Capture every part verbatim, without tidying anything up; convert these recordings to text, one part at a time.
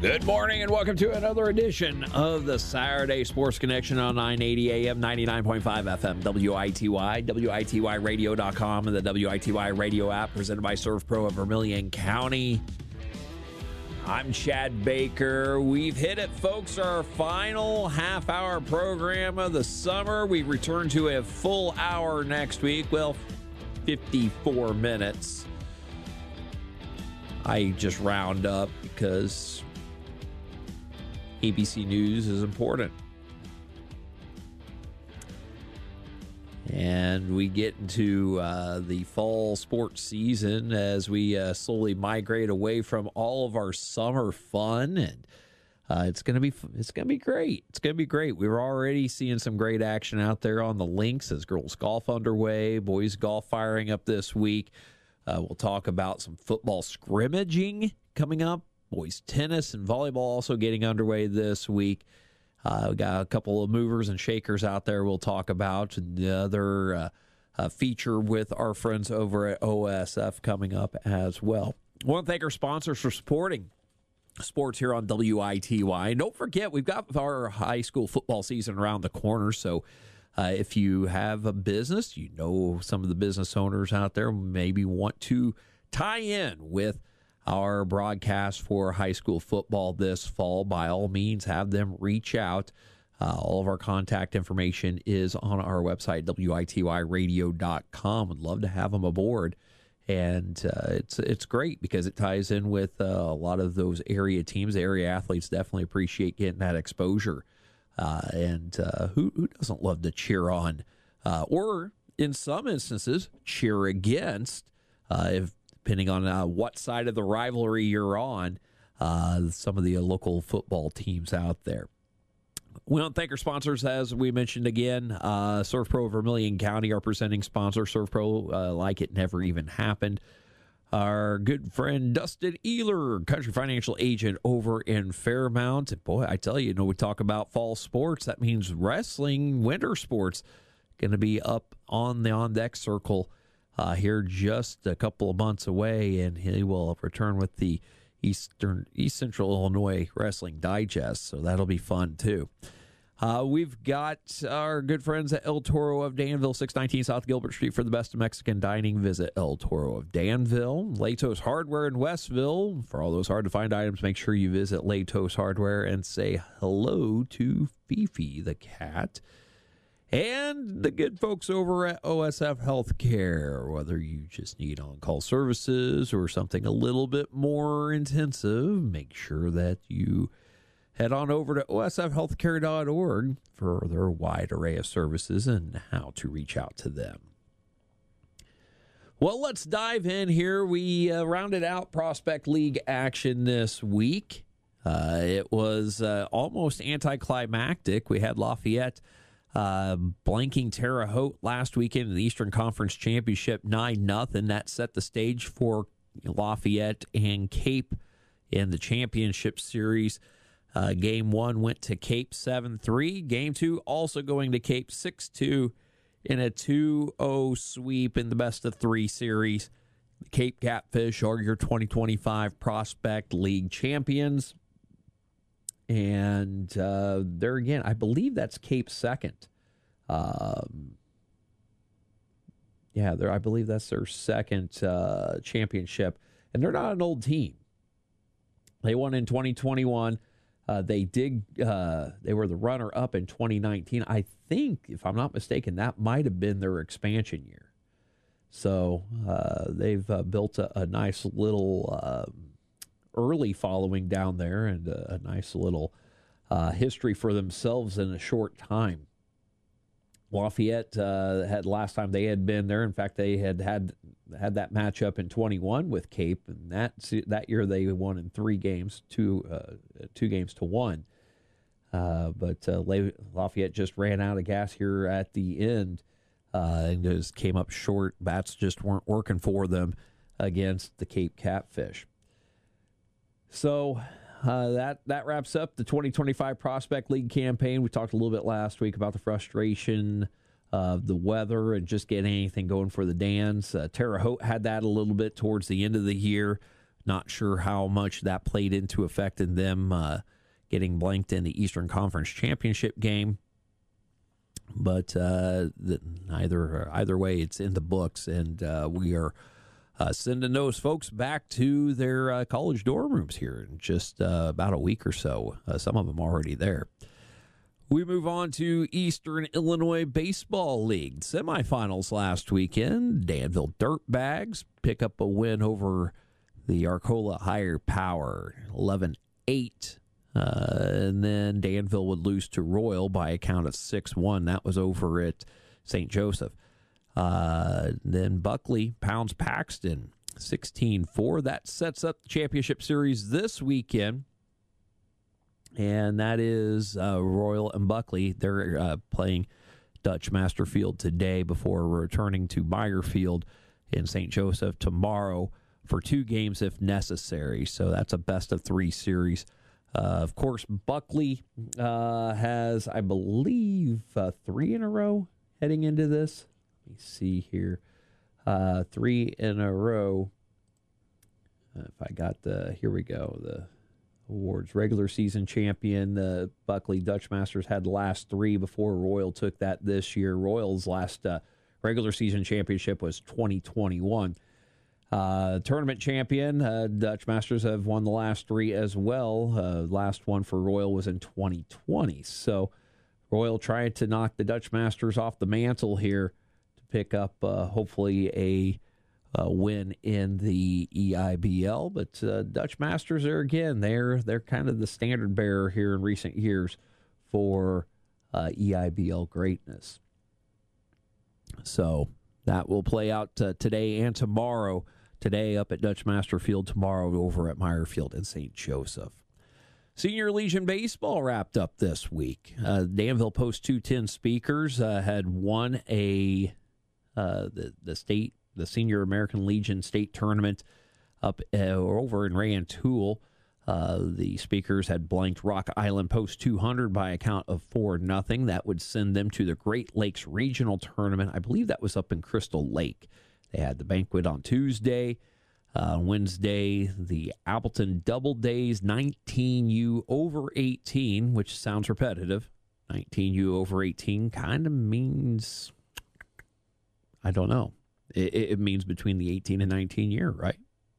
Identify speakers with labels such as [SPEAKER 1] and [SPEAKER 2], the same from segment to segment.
[SPEAKER 1] Good morning and welcome to another edition of the Saturday Sports Connection on nine eighty A M, ninety-nine point five F M, W I T Y, W I T Y radio dot com, and the W I T Y radio app presented by ServPro of Vermilion County. I'm Chad Baker. We've hit it, folks, our final half-hour program of the summer. We return to a full hour next week. Well, fifty-four minutes. I just round up because A B C News is important. And we get into uh, the fall sports season as we uh, slowly migrate away from all of our summer fun, and uh, it's gonna be it's gonna be great. It's gonna be great. We're already seeing some great action out there on the links as girls golf underway, boys golf firing up this week. Uh, we'll talk about some football scrimmaging coming up. Boys tennis and volleyball also getting underway this week. Uh, we got a couple of movers and shakers out there we'll talk about. Another uh, uh, feature with our friends over at O S F coming up as well. I want to thank our sponsors for supporting sports here on W I T Y. And don't forget, we've got our high school football season around the corner, so Uh, if you have a business, you know some of the business owners out there maybe want to tie in with our broadcast for high school football this fall, by all means, have them reach out. Uh, all of our contact information is on our website, W I T Y radio dot com. Would love to have them aboard. And uh, it's it's great because it ties in with uh, a lot of those area teams. The area athletes definitely appreciate getting that exposure. Uh, and uh, who, who doesn't love to cheer on uh, or, in some instances, cheer against, uh, if, depending on uh, what side of the rivalry you're on, uh, some of the uh, local football teams out there. We want to thank our sponsors, as we mentioned again. Uh, ServPro of Vermilion County, our presenting sponsor. ServPro, uh, like it never even happened. Our good friend Dustin Ehler, country financial agent over in Fairmount. And boy, I tell you, you know, we talk about fall sports. That means wrestling, winter sports, going to be up on the on-deck circle uh, here just a couple of months away. And he will return with the Eastern East Central Illinois Wrestling Digest. So that'll be fun, too. Uh, we've got our good friends at El Toro of Danville, six nineteen South Gilbert Street, for the best of Mexican dining. Visit El Toro of Danville. Latos Hardware in Westville. For all those hard-to-find items, make sure you visit Latos Hardware and say hello to Fifi the cat. And the good folks over at O S F Healthcare. Whether you just need on-call services or something a little bit more intensive, make sure that you head on over to O S F healthcare dot org for their wide array of services and how to reach out to them. Well, let's dive in here. We uh, rounded out Prospect League action this week. Uh, it was uh, almost anticlimactic. We had Lafayette uh, blanking Terre Haute last weekend in the Eastern Conference Championship nine nothing. That set the stage for Lafayette and Cape in the championship series. Uh, game one went to Cape seven three. Game two also going to Cape six two in a two oh sweep in the best of three series. The Cape Catfish are your twenty twenty-five Prospect League champions. And uh, there again, I believe that's Cape's second. Um, yeah, I believe that's their second uh, championship. And they're not an old team. They won in twenty twenty-one. Uh, they did. Uh, they were the runner-up in twenty nineteen. I think, if I'm not mistaken, that might have been their expansion year. So uh, they've uh, built a, a nice little uh, early following down there, and a, a nice little uh, history for themselves in a short time. Lafayette uh, had last time they had been there. In fact, they had had had that matchup in twenty-one with Cape, and that that year they won in three games, two uh, two games to one. Uh, but uh, Lafayette just ran out of gas here at the end, uh, and just came up short. Bats just weren't working for them against the Cape Catfish. So uh, that that wraps up the twenty twenty-five Prospect League campaign. We talked a little bit last week about the frustration of the weather and just getting anything going for the Dans. Uh, Terre Haute had that a little bit towards the end of the year. Not sure how much that played into effect in them uh, getting blanked in the Eastern Conference Championship game. But uh, the, either either way, it's in the books, and uh, we are uh, sending those folks back to their uh, college dorm rooms here in just uh, about a week or so. Uh, some of them already there. We move on to Eastern Illinois Baseball League semifinals last weekend. Danville Dirtbags pick up a win over the Arcola Higher Power, eleven eight. Uh, and then Danville would lose to Royal by a count of six one. That was over at Saint Joseph. Uh, then Buckley pounds Paxton sixteen four. That sets up the championship series this weekend. And that is uh, Royal and Buckley. They're uh, playing Dutch Masterfield today before returning to Meyerfield in Saint Joseph tomorrow for two games if necessary. So that's a best of three series. Uh, of course, Buckley uh, has, I believe, uh, three in a row heading into this. Let me see here. Uh, three in a row. Uh, if I got the, here we go, the awards. Regular season champion, the Buckley Dutch Masters had the last three before Royal took that this year. Royal's last uh, regular season championship was twenty twenty-one. Uh, tournament champion, uh, Dutch Masters have won the last three as well. Uh, last one for Royal was in twenty twenty. So Royal trying to knock the Dutch Masters off the mantle here to pick up uh, hopefully a, a win in the E I B L. But uh, Dutch Masters are, again, they're, they're kind of the standard bearer here in recent years for uh, E I B L greatness. So that will play out uh, today and tomorrow. Today up at Dutch Masterfield, tomorrow over at Meyerfield and Saint Joseph. Senior Legion Baseball wrapped up this week. Uh, Danville Post two ten Speakers uh, had won a uh, the the state the Senior American Legion state tournament up uh, over in Rantoul. Uh, the Speakers had blanked Rock Island Post two hundred by a count of four nothing. That would send them to the Great Lakes Regional Tournament. I believe that was up in Crystal Lake. They had the banquet on Tuesday. Uh, Wednesday, the Appleton Double Days nineteen U over eighteen, which sounds repetitive. nineteen U over eighteen kind of means, I don't know. It, it means between the eighteen and nineteen year, right?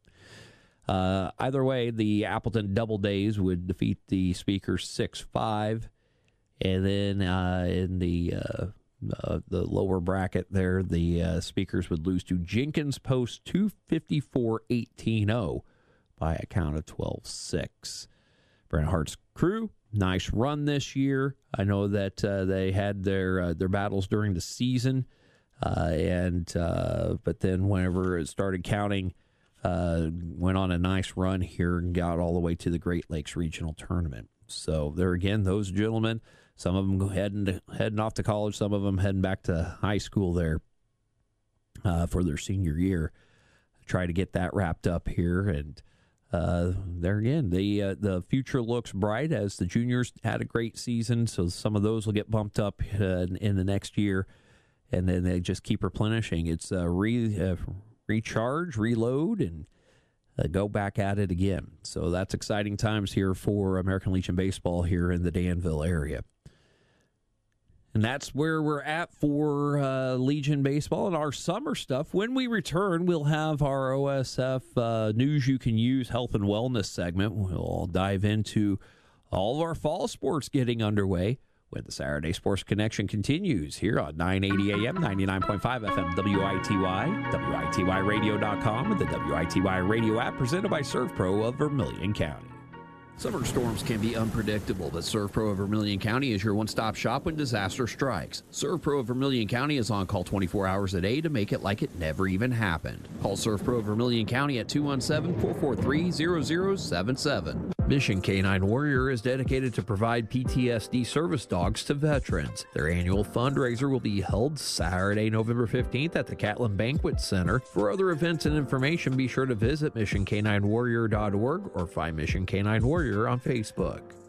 [SPEAKER 1] Uh, either way, the Appleton Double Days would defeat the Speakers six five. And then uh, in the uh, uh, the lower bracket there, the uh, Speakers would lose to Jenkins Post two fifty-four eighteen oh by a count of twelve six. Brent Hart's crew, nice run this year. I know that uh, they had their uh, their battles during the season, uh, and uh, but then whenever it started counting, uh, went on a nice run here and got all the way to the Great Lakes Regional Tournament. So there again, those gentlemen, some of them heading to, heading off to college, some of them heading back to high school there uh, for their senior year. Try to get that wrapped up here, and uh, there again, the uh, the future looks bright as the juniors had a great season. So some of those will get bumped up uh, in, in the next year, and then they just keep replenishing. It's uh, re uh, recharge, reload, and Uh, go back at it again. So that's exciting times here for American Legion Baseball here in the Danville area. And that's where we're at for uh, Legion Baseball and our summer stuff. When we return, we'll have our O S F uh, News You Can Use Health and Wellness segment. We'll dive into all of our fall sports getting underway when the Saturday Sports Connection continues here on nine eighty A M, ninety-nine point five F M, W I T Y, W I T Y radio dot com, and the W I T Y radio app presented by ServPro of Vermilion County. Summer storms can be unpredictable, but ServPro of Vermilion County is your one-stop shop when disaster strikes. ServPro of Vermilion County is on call twenty-four hours a day to make it like it never even happened. Call ServPro of Vermilion County at two one seven, four four three, zero zero seven seven. Mission Canine Warrior is dedicated to provide P T S D service dogs to veterans. Their annual fundraiser will be held Saturday, November fifteenth at the Catlin Banquet Center. For other events and information, be sure to visit mission canine warrior dot org or find Mission Canine Warrior on Facebook.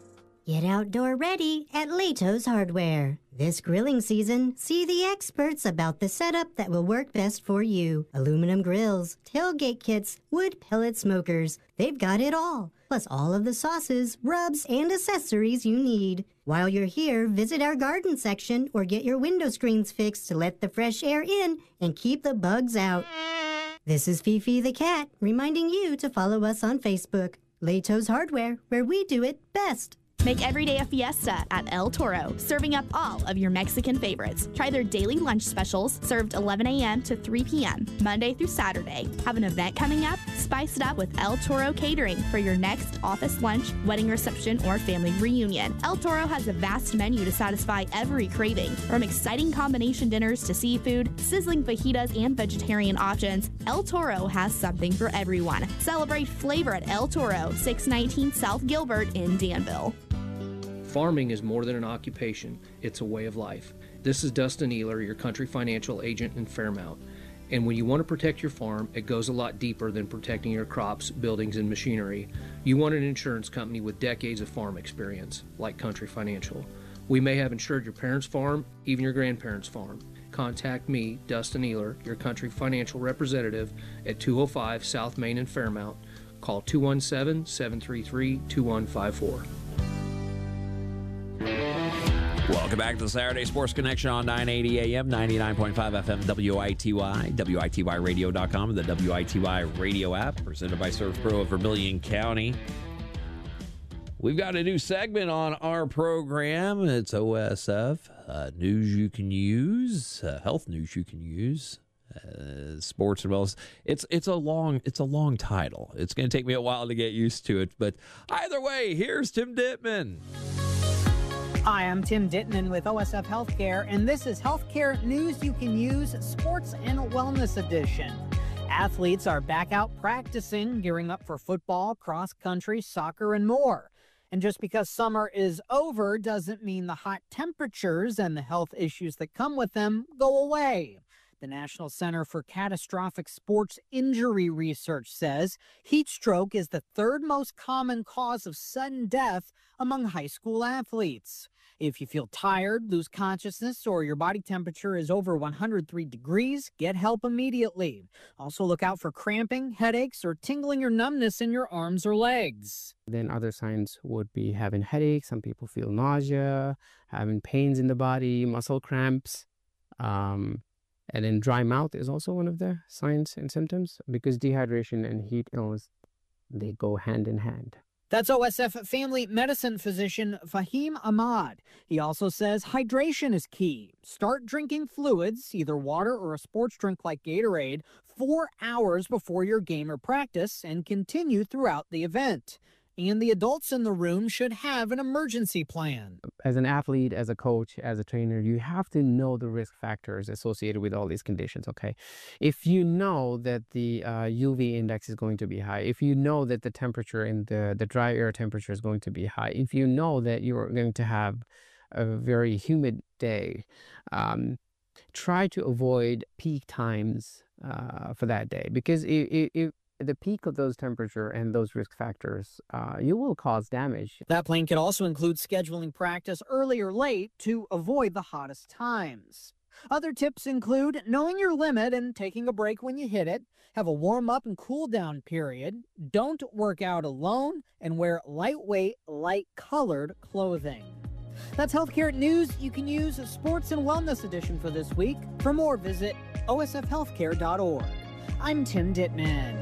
[SPEAKER 2] Get outdoor ready at Lato's Hardware. This grilling season, see the experts about the setup that will work best for you. Aluminum grills, tailgate kits, wood pellet smokers. They've got it all. Plus all of the sauces, rubs, and accessories you need. While you're here, visit our garden section or get your window screens fixed to let the fresh air in and keep the bugs out. This is Fifi the cat, reminding you to follow us on Facebook. Lato's Hardware, where we do it best.
[SPEAKER 3] Make every day a fiesta at El Toro, serving up all of your Mexican favorites. Try their daily lunch specials, served eleven a.m. to three p.m., Monday through Saturday. Have an event coming up? Spice it up with El Toro Catering for your next office lunch, wedding reception, or family reunion. El Toro has a vast menu to satisfy every craving. From exciting combination dinners to seafood, sizzling fajitas, and vegetarian options, El Toro has something for everyone. Celebrate flavor at El Toro, six nineteen South Gilbert in Danville.
[SPEAKER 4] Farming is more than an occupation, it's a way of life. This is Dustin Ehler, your country financial agent in Fairmount. And when you want to protect your farm, it goes a lot deeper than protecting your crops, buildings, and machinery. You want an insurance company with decades of farm experience, like Country Financial. We may have insured your parents' farm, even your grandparents' farm. Contact me, Dustin Ehler, your country financial representative, at two oh five South Main in Fairmount. Call two one seven, seven three three, two one five four.
[SPEAKER 1] Welcome back to the Saturday Sports Connection on nine eighty A M, ninety-nine point five F M, W I T Y, W I T Y radio dot com, and the W I T Y radio app, presented by Surf Pro of Vermilion County. We've got a new segment on our program. It's O S F, uh, news you can use, uh, health news you can use, uh, sports and wellness. It's it's a long it's a long title. It's going to take me a while to get used to it, but either way, here's Tim Dittman.
[SPEAKER 5] Hi, I'm Tim Dittman with O S F Healthcare, and this is Healthcare News You Can Use, Sports and Wellness Edition. Athletes are back out practicing, gearing up for football, cross country, soccer, and more. And just because summer is over doesn't mean the hot temperatures and the health issues that come with them go away. The National Center for Catastrophic Sports Injury Research says heat stroke is the third most common cause of sudden death among high school athletes. If you feel tired, lose consciousness, or your body temperature is over one hundred three degrees, get help immediately. Also look out for cramping, headaches, or tingling or numbness in your arms or legs.
[SPEAKER 6] Then other signs would be having headaches. Some people feel nausea, having pains in the body, muscle cramps. Um, and then dry mouth is also one of the signs and symptoms, because dehydration and heat illness, they go hand in hand.
[SPEAKER 5] That's O S F family medicine physician Fahim Ahmad. He also says hydration is key. Start drinking fluids, either water or a sports drink like Gatorade, four hours before your game or practice, and continue throughout the event. And the adults in the room should have an emergency plan.
[SPEAKER 6] As an athlete, as a coach, as a trainer, you have to know the risk factors associated with all these conditions, okay? If you know that the uh, U V index is going to be high, if you know that the temperature in the, the dry air temperature is going to be high, if you know that you're going to have a very humid day, um, try to avoid peak times uh, for that day, because it, it, the peak of those temperature and those risk factors, uh, you will cause damage.
[SPEAKER 5] That plan could also include scheduling practice early or late to avoid the hottest times. Other tips include knowing your limit and taking a break when you hit it, have a warm-up and cool-down period, don't work out alone, and wear lightweight, light-colored clothing. That's Healthcare News You Can Use, Sports and Wellness Edition for this week. For more, visit O S F healthcare dot org. I'm Tim Dittman.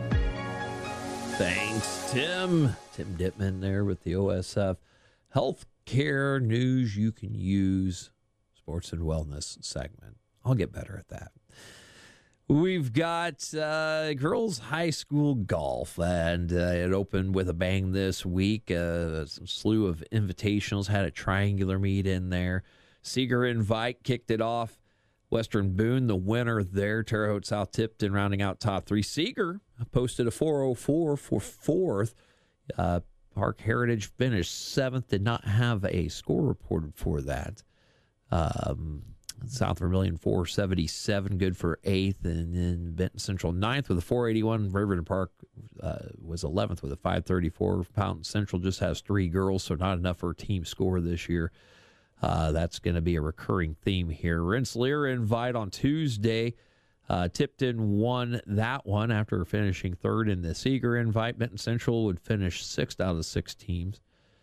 [SPEAKER 1] Thanks, Tim. Tim Dittman there with the O S F Healthcare News You Can Use, Sports and Wellness segment. I'll get better at that. We've got uh, girls high school golf, and uh, it opened with a bang this week. Uh, a slew of invitationals, had a triangular meet in there. Seeger Invite kicked it off. Western Boone, the winner there. Terre Haute South Tipton rounding out top three. Seeger posted a four oh four for fourth. Uh, Park Heritage finished seventh, did not have a score reported for that. Um, South Vermilion four seventy-seven, good for eighth, and then Benton Central ninth with a four eighty-one. Riverton Park uh, was eleventh with a five thirty-four. Fountain Central just has three girls, so not enough for a team score this year. Uh, that's going to be a recurring theme here. Rensselaer Invite on Tuesday. Uh, Tipton won that one after finishing third in the Seeger Invite. Benton Central would finish sixth out of six teams.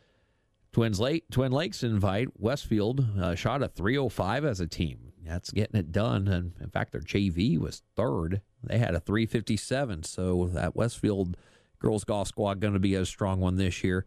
[SPEAKER 1] Twins Lake, Twin Lakes Invite, Westfield uh, shot a three oh five as a team. That's getting it done. And in fact, their J V was third. They had a three fifty-seven. So that Westfield girls golf squad going to be a strong one this year.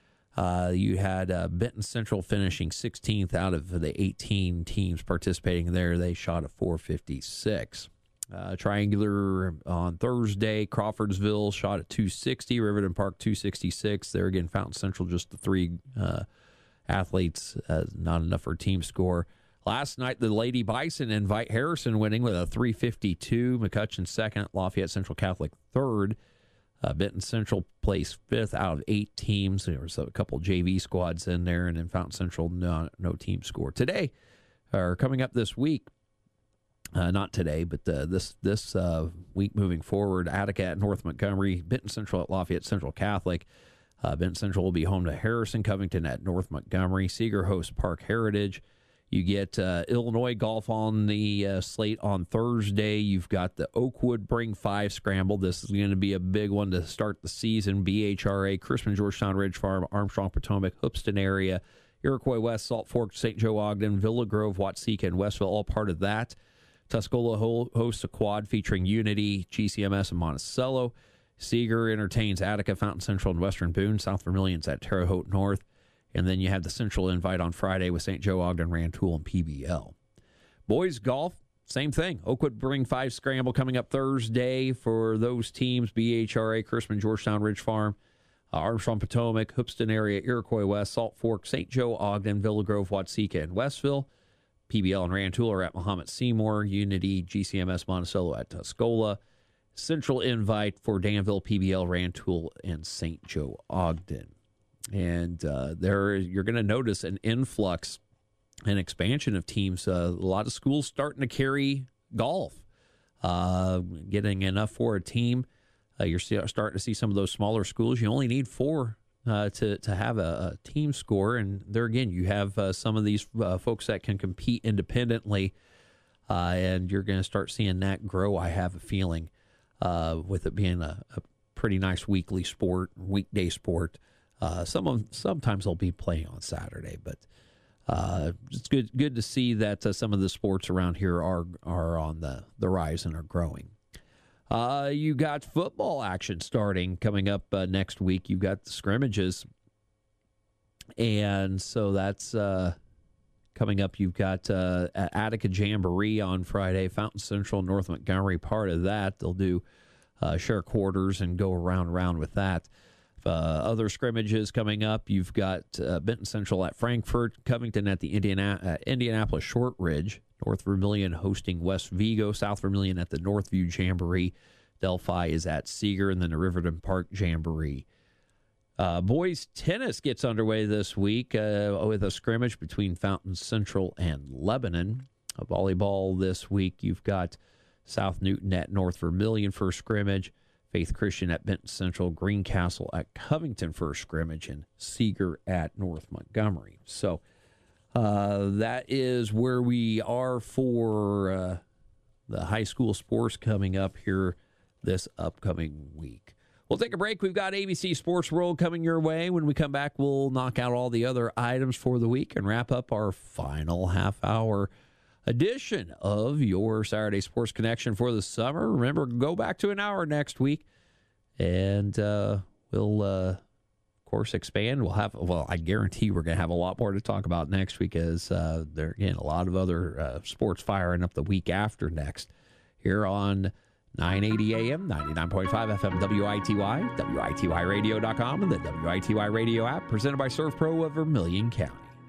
[SPEAKER 1] Uh, you had uh, Benton Central finishing sixteenth out of the eighteen teams participating there. They shot a four fifty-six. Uh, triangular on Thursday, Crawfordsville shot at two sixty, Riverton Park two sixty-six. There again, Fountain Central, just the three uh, athletes, uh, not enough for a team score. Last night, the Lady Bison Invite, Harrison winning with a three fifty-two, McCutcheon second, Lafayette Central Catholic third. Uh, Benton Central placed fifth out of eight teams. There was a couple J V squads in there, and then Fountain Central, no, no team score. Today, or coming up this week, Uh, not today, but uh, this this uh, week moving forward, Attica at North Montgomery, Benton Central at Lafayette Central Catholic. Uh, Benton Central will be home to Harrison, Covington at North Montgomery. Seeger hosts Park Heritage. You get uh, Illinois golf on the uh, slate on Thursday. You've got the Oakwood Bring Five Scramble. This is going to be a big one to start the season. B H R A, Crispin, Georgetown Ridge Farm, Armstrong, Potomac, Hoopston area, Iroquois West, Salt Fork, Saint Joe Ogden, Villa Grove, Watseka, and Westville, all part of that. Tuscola hosts a quad featuring Unity, G C M S, and Monticello. Seeger entertains Attica, Fountain Central, and Western Boone. South Vermilion's at Terre Haute North. And then you have the Central Invite on Friday with Saint Joe, Ogden, Rantoul, and P B L. Boys golf, same thing. Oakwood Bring Five Scramble coming up Thursday for those teams. B H R A, Crispin, Georgetown Ridge Farm, uh, Armstrong, Potomac, Hoopston area, Iroquois West, Salt Fork, Saint Joe, Ogden, Villa Grove, Watseka, and Westville. P B L and Rantoul are at Mahomet Seymour, Unity, G C M S, Monticello at Tuscola. Central Invite for Danville, P B L, Rantoul, and Saint Joe Ogden. And uh, there you're going to notice an influx and expansion of teams. Uh, a lot of schools starting to carry golf, uh, getting enough for a team. Uh, you're starting to see some of those smaller schools. You only need four Uh, to to have a, a team score, and there again, you have uh, some of these uh, folks that can compete independently, uh, and you're going to start seeing that grow. I have a feeling, uh, with it being a, a pretty nice weekly sport, weekday sport. Uh, some of sometimes they'll be playing on Saturday, but uh, it's good good to see that uh, some of the sports around here are are on the the rise and are growing. Uh, you got football action starting coming up uh, next week. You've got the scrimmages. And so that's uh, coming up. You've got uh, Attica Jamboree on Friday, Fountain Central, North Montgomery, part of that. They'll do uh, share quarters and go around around with that. Uh, other scrimmages coming up. You've got uh, Benton Central at Frankfort, Covington at the Indiana- uh, Indianapolis Shortridge, North Vermilion hosting West Vigo, South Vermilion at the Northview Jamboree. Delphi is at Seeger, and then the Riverton Park Jamboree. Uh, boys tennis gets underway this week uh, with a scrimmage between Fountain Central and Lebanon. A volleyball this week, you've got South Newton at North Vermilion for a scrimmage, Faith Christian at Benton Central, Greencastle at Covington for a scrimmage, and Seeger at North Montgomery. So uh, that is where we are for uh, the high school sports coming up here this upcoming week. We'll take a break. We've got A B C Sports World coming your way. When we come back, we'll knock out all the other items for the week and wrap up our final half-hour edition of your Saturday Sports Connection for the summer. Remember, go back to an hour next week, and uh, we'll, uh, of course, expand. We'll have, well, I guarantee we're going to have a lot more to talk about next week, as uh, there, again, a lot of other uh, sports firing up the week after next here on nine eighty A M, ninety-nine point five F M, W I T Y, W I T Y radio dot com, and the W I T Y radio app, presented by Surf Pro of Vermilion County.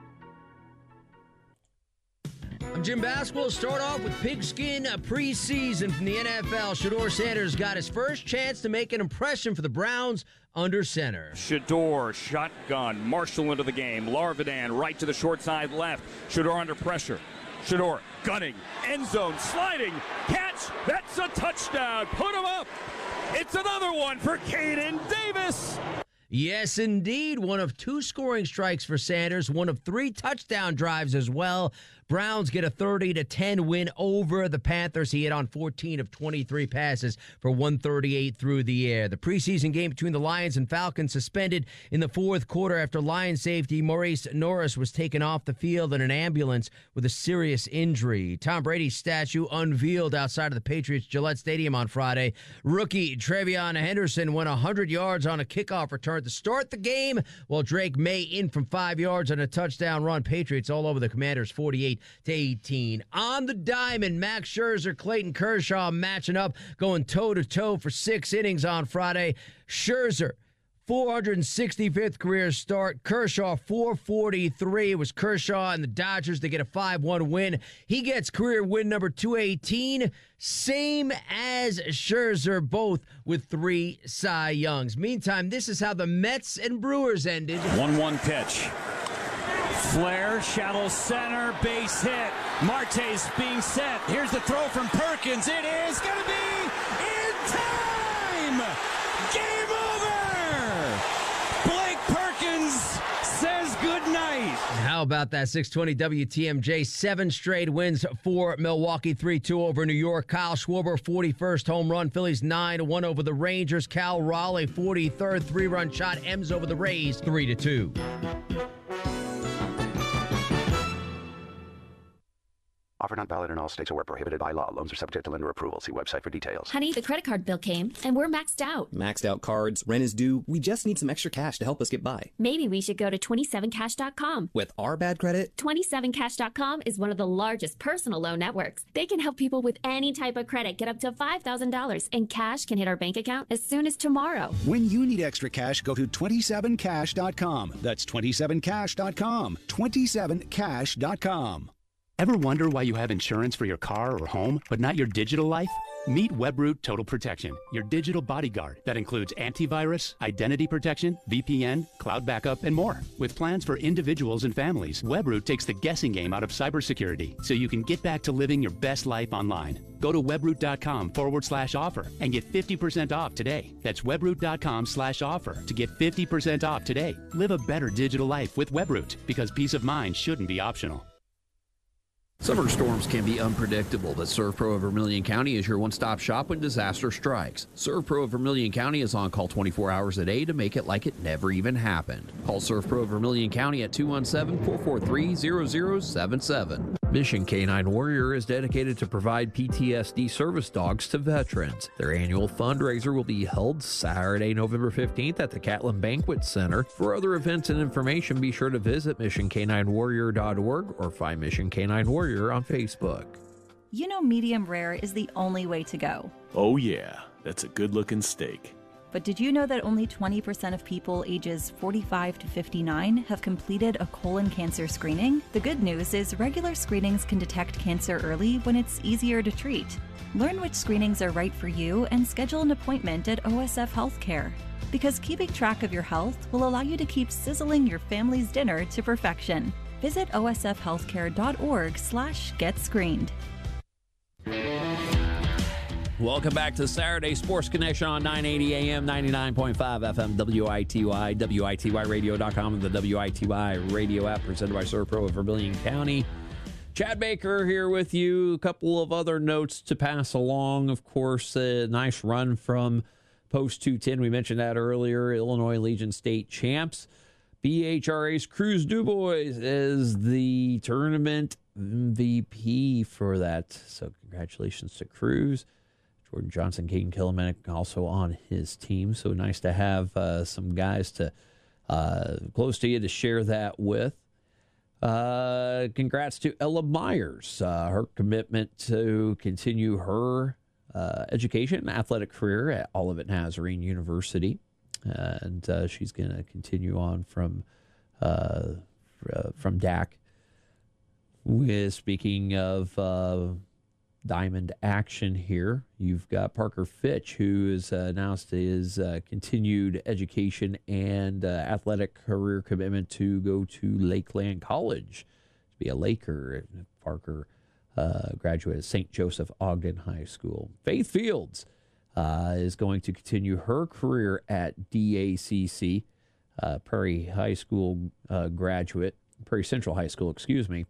[SPEAKER 7] I'm Jim Bass. We'll start off with pigskin preseason from the N F L. Shedeur Sanders got his first chance to make an impression for the Browns under center.
[SPEAKER 8] Shedeur, shotgun, Marshall into the game. Larvidan right to the short side left. Shedeur under pressure. Shador gunning, end zone, sliding, catch, that's a touchdown, put him up. It's another one for Caden Davis.
[SPEAKER 7] Yes, indeed. One of two scoring strikes for Sanders, one of three touchdown drives as well. Browns get a thirty to ten win over the Panthers. He hit on fourteen of twenty-three passes for one thirty-eight through the air. The preseason game between the Lions and Falcons suspended in the fourth quarter after Lions safety Maurice Norris was taken off the field in an ambulance with a serious injury. Tom Brady's statue unveiled outside of the Patriots Gillette Stadium on Friday. Rookie Trevion Henderson went one hundred yards on a kickoff return to start the game, while Drake May in from five yards on a touchdown run. Patriots all over the Commanders forty-eight to eighteen. On the diamond, Max Scherzer, Clayton Kershaw matching up, going toe-to-toe for six innings on Friday. Scherzer, four hundred sixty-fifth career start. Kershaw, four forty-three. It was Kershaw and the Dodgers to get a five one win. He gets career win number two eighteen, same as Scherzer, both with three Cy Youngs. Meantime, this is how the Mets and Brewers ended.
[SPEAKER 8] one one pitch. Flair, shallow center, base hit. Marte's being set. Here's the throw from Perkins. It is going to be in time! Game over! Blake Perkins says goodnight.
[SPEAKER 7] How about that? six twenty W T M J, seven straight wins for Milwaukee, three two over New York. Kyle Schwarber, forty-first home run. Phillies nine one over the Rangers. Cal Raleigh, forty-third three-run shot. M's over the Rays, three to two.
[SPEAKER 9] Offer not valid in all states or where prohibited by law. Loans are subject to lender approval. See website for details.
[SPEAKER 10] Honey, the credit card bill came, and we're maxed out.
[SPEAKER 11] Maxed out cards, rent is due. We just need some extra cash to help us get by.
[SPEAKER 10] Maybe we should go to twenty-seven cash dot com.
[SPEAKER 11] With our bad credit?
[SPEAKER 10] twenty-seven cash dot com is one of the largest personal loan networks. They can help people with any type of credit get up to five thousand dollars, and cash can hit our bank account as soon as tomorrow.
[SPEAKER 12] When you need extra cash, go to twenty-seven cash dot com. That's twenty-seven cash dot com. twenty-seven cash dot com.
[SPEAKER 13] Ever wonder why you have insurance for your car or home, but not your digital life? Meet Webroot Total Protection, your digital bodyguard that includes antivirus, identity protection, V P N, cloud backup, and more. With plans for individuals and families, Webroot takes the guessing game out of cybersecurity so you can get back to living your best life online. Go to webroot.com forward slash offer and get fifty percent off today. That's webroot.com slash offer to get fifty percent off today. Live a better digital life with Webroot, because peace of mind shouldn't be optional.
[SPEAKER 1] Summer storms can be unpredictable, but ServPro of Vermilion County is your one-stop shop when disaster strikes. ServPro of Vermilion County is on call twenty-four hours a day to make it like it never even happened. Call ServPro of Vermilion County at two one seven, four four three, zero zero seven seven. Mission Canine Warrior is dedicated to provide P T S D service dogs to veterans. Their annual fundraiser will be held Saturday, November fifteenth at the Catlin Banquet Center. For other events and information, be sure to visit mission canine warrior dot org or find Mission Canine Warrior on Facebook.
[SPEAKER 14] You know medium rare is the only way to go.
[SPEAKER 15] Oh yeah, that's a good-looking steak.
[SPEAKER 14] But did you know that only twenty percent of people ages forty-five to fifty-nine have completed a colon cancer screening? The good news is regular screenings can detect cancer early when it's easier to treat. Learn which screenings are right for you and schedule an appointment at O S F Healthcare. Because keeping track of your health will allow you to keep sizzling your family's dinner to perfection. Visit O S F healthcare dot org slash get screened.
[SPEAKER 1] Welcome back to Saturday Sports Connection on nine eighty A M, ninety-nine point five F M, W I T Y, W I T Y radio dot com, and the W I T Y radio app presented by ServPro of Vermilion County. Chad Baker here with you. A couple of other notes to pass along. Of course, a nice run from Post two ten. We mentioned that earlier. Illinois Legion State champs. B H R A's Cruz Dubois is the tournament M V P for that. So congratulations to Cruz. Jordan Johnson, Caden Kilimanik also on his team. So nice to have uh, some guys to uh, close to you to share that with. Uh, congrats to Ella Myers. Uh, her commitment to continue her uh, education and athletic career at Olivet Nazarene University. Uh, and uh, she's going to continue on from uh, uh, from D A C. With, speaking of uh, Diamond action here, you've got Parker Fitch, who has uh, announced his uh, continued education and uh, athletic career commitment to go to Lakeland College to be a Laker. Parker uh, graduate of Saint Joseph Ogden High School. Faith Fields uh, is going to continue her career at D A C C, uh, Prairie High School uh, graduate, Prairie Central High School, excuse me.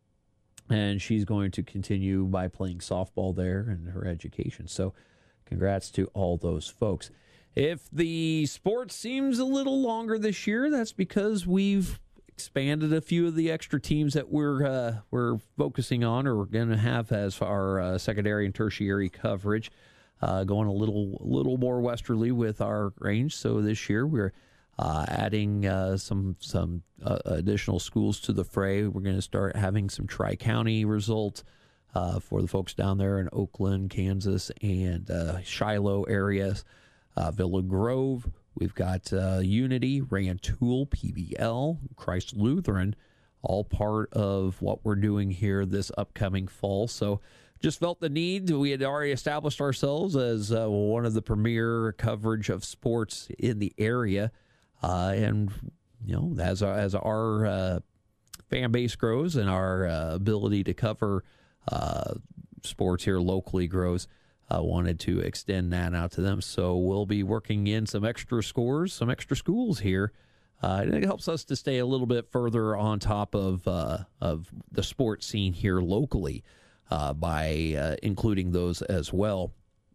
[SPEAKER 1] And she's going to continue by playing softball there in her education. So congrats to all those folks. If the sport seems a little longer this year, that's because we've expanded a few of the extra teams that we're uh, we're focusing on or we're going to have as our uh, secondary and tertiary coverage, uh, going a little little more westerly with our range. So this year we're Uh, adding uh, some some uh, additional schools to the fray. We're going to start having some tri-county results uh, for the folks down there in Oakland, Kansas, and uh, Shiloh areas. Uh, Villa Grove, we've got uh, Unity, Rantoul, P B L, Christ Lutheran, all part of what we're doing here this upcoming fall. So just felt the need. We had already established ourselves as uh, one of the premier coverage of sports in the area. Uh, and, you know, as our, as our uh, fan base grows and our uh, ability to cover uh, sports here locally grows, I uh, wanted to extend that out to them. So we'll be working in some extra scores, some extra schools here. Uh, and it helps us to stay a little bit further on top of uh, of the sports scene here locally uh, by uh, including those as well.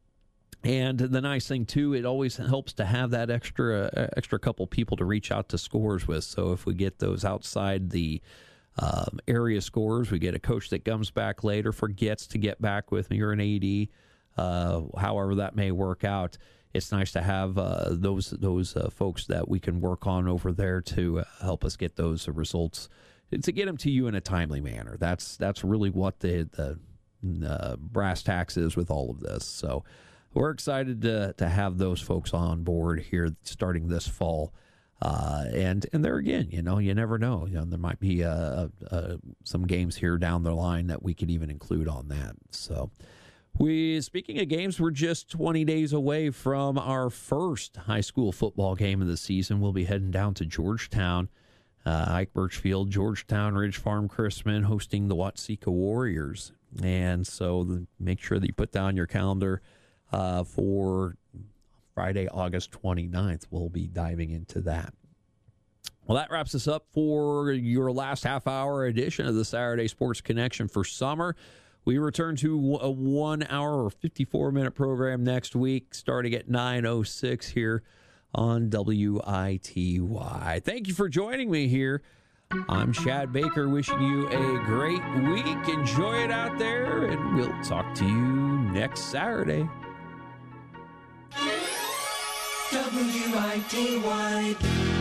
[SPEAKER 1] And the nice thing, too, it always helps to have that extra uh, extra couple people to reach out to scores with. So if we get those outside the um, area scores, we get a coach that comes back later, forgets to get back with me, or an A D, uh, however that may work out. It's nice to have uh, those those uh, folks that we can work on over there to uh, help us get those uh, results, to get them to you in a timely manner. That's that's really what the, the uh, brass tacks is with all of this. So we're excited to to have those folks on board here starting this fall. Uh, and and there again, you know, you never know. You know, there might be uh, uh, some games here down the line that we could even include on that. So we, speaking of games, we're just twenty days away from our first high school football game of the season. We'll be heading down to Georgetown, uh, Ike Birchfield, Georgetown Ridge Farm Chrisman hosting the Watseka Warriors. And so the, make sure that you put down your calendar Uh, for Friday, August twenty-ninth. We'll be diving into that. Well, that wraps us up for your last half-hour edition of the Saturday Sports Connection for summer. We return to a one-hour or fifty-four-minute program next week, starting at nine oh six here on W I T Y. Thank you for joining me here. I'm Chad Baker, wishing you a great week. Enjoy it out there, and we'll talk to you next Saturday.
[SPEAKER 16] W I T Y